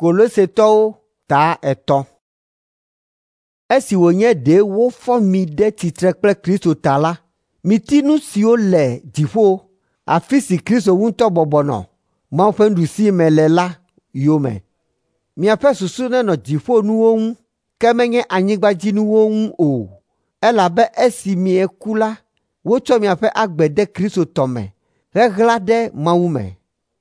Colosetɔwo ta etɔ̃. Esi wònye ɖe wofɔ mi ɖe tsitre kple Kristo ta la, miti nu siwo le dziƒo, afi si Kristo ŋutɔ bɔbɔnɔ Mawu ƒe nuɖusime le la yome. Miaƒe susu nenɔ dziƒonuwo ŋu, ke menye anyigbadzinuwo ŋu o, elabe esi mieku la, wotsɔ miaƒe agbe de Kristo tɔ me heɣla ɖe Mawu me.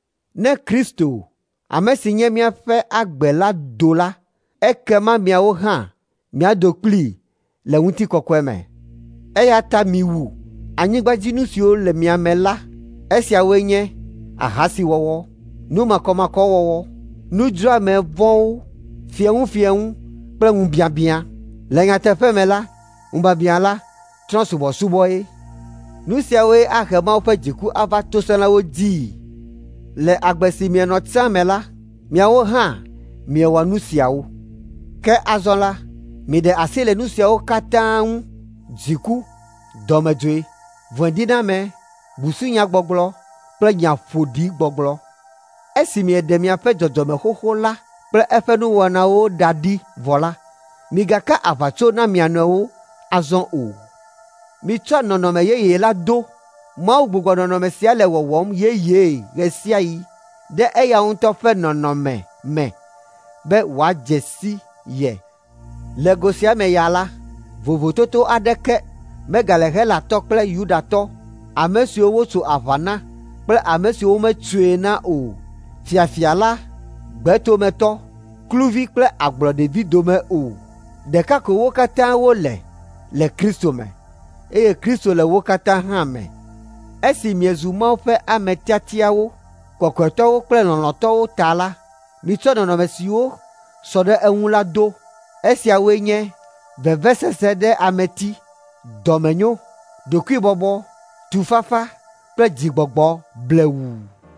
Ne Kristo, ame si nye miaƒe agbe la do la, ekema miawo hã miado kplii le ŋutikɔkɔe me. Eya ta miwu anyigbadzinu siwo le mia me la. Esiawoe nye ahasiwɔwɔ, numakɔmakɔwɔwɔ, nudzroame vɔ̃wo, fiẽŋufiẽŋu kple ŋubiãbiã. Le nyateƒe me la, ŋubiãbiã la trɔ̃subɔsubɔe. Nu siawoe ahe Mawu ƒe dziku ava tosẽlawo dzii. Le agbe si mienɔ tsã me la, miawo hã miewɔ nu siawo. Ke azɔ la, miɖe asi le nu siawo katã ŋu: dziku, dɔmedzoe, vɔ̃ɖiname, busunyagbɔgblɔ kple nya ƒoɖi gbɔgblɔ. Esi mieɖe miaƒe dzɔdzɔme xoxo la kple eƒe nuwɔnawo da ɖi vɔ la, migaka aʋatso na mia nɔewo azɔ o. Mitsɔ nɔnɔme yeye la do. Mawu gbugbɔ nɔnɔme sia le wɔwɔm yeye ɣe sia ɣi ɖe eya ŋutɔ ƒe nɔnɔme me be wòadze si ye. Le go sia me ya la, vovototo aɖeke megale Helatɔ kple Yudatɔ, ame siwo wotso aʋa na kple ame siwo metsoe na o, fiafia la, gbetometɔ, kluvi kple agblɔɖevi dome o. Ɖeka ko wo katã wole le Kristo me, eye Kristo le wo katã hã me. Esi miezu Mawu ƒe ame tiatiawo, kɔkɔetɔwo kple lɔlɔ̃tɔwo ta la, mitsɔ nɔnɔme siwo sɔ ɖe eŋu la do. Esiawoe nye vevesese ɖe ameti, dɔmenyo, ɖokuibɔbɔ, tufafa kple dzigbɔgbɔ blewu.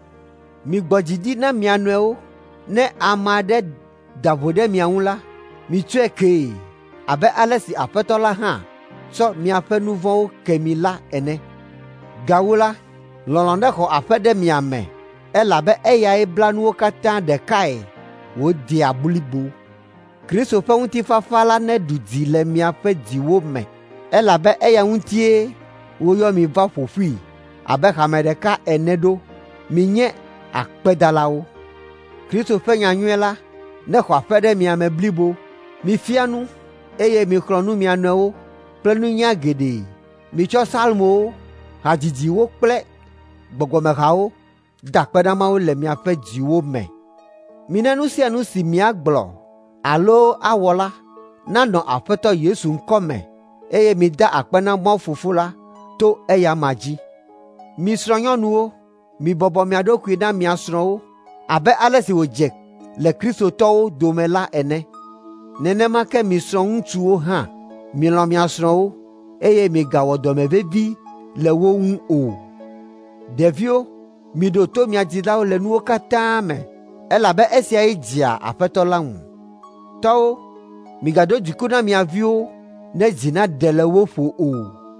Migbɔ dzi ɖi na mia nɔewo. Ne ame aɖe da vo ɖe mia ŋu la, mitsɔe kee, abe ale si Aƒetɔ la hã tsɔ miaƒe nu vɔ̃wo ke mi la ene. Gawu la, lɔlɔ̃ nexɔ aƒe ɖe mia me, elabe eyae bla nuwo katã ɖekae wòdea blibo. Kristo ƒe ŋutifafa la neɖu dzi le miaƒe dziwo me, elabe eya ŋutie woyɔ mi va ƒo ƒui abe hame ɖeka ene ɖo. Minye akpedalawo. Kristo ƒe nyanyuie la nexɔ aƒe ɖe mia me blibo. Mifia nu, eye mixlɔ̃ nu mia nɔewo kple nunya geɖe. Mitsɔ salmowo, hadzidziwo kple gbɔgbɔmehawo da akpe na Mawu le miaƒe dziwo me. Mine nu sia nu si miagblɔ alo awɔ la nanɔ Aƒetɔ Yesu ŋkɔ me, eye mida akpe na Mawu Fofo la to eya ma dzi. Mi srɔ̃nyɔnuwo, mibɔbɔ mia ɖokui na mia srɔ̃wo abe ale si wòdze le kristotɔwo dome la ene. Nenema ke mi srɔ̃ŋutsuwo hã, milɔ̃ mia srɔ̃wo, eye migawɔ dɔme vevi le wo ŋu o. Ɖeviwo, miɖo to mia dzilawo le nuwo katã me, elabe esiae dzea Aƒetɔ la ŋu. Tɔwo, migaɖo dziku na mia viwo ne dzi naɖe le wo ƒo o.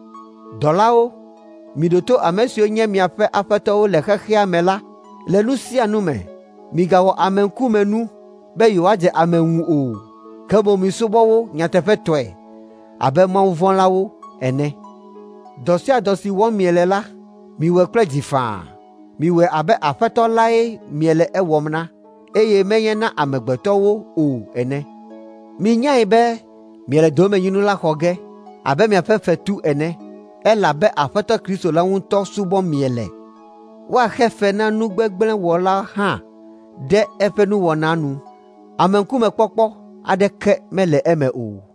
Dɔlawo, miɖo to ame siwo nye miaƒe aƒetɔwo le xexea me la. Le nu sia nu me, migawɔ ame ŋkume nu be yewoadze ame ŋu o, ke boŋ misubɔ wo nyateƒetɔe abe mawuvɔ̃lawo ene. Dɔ sia dɔ si wɔm miele la, miwɔe kple dzi faa. Miwɔe abe Aƒetɔ lae miele ewɔm na, eye menye na amegbetɔwo o ene. Minyae be miele domenyinu la xɔ ge abe miaƒe fetu ene, elabe Aƒetɔ Kristo la ŋutɔ subɔm miele. Woaxe fe na nu gbegblẽ wɔla hã ɖe eƒe nuwɔna nu. Amenkumekpɔkpɔ aɖeke mele eme o.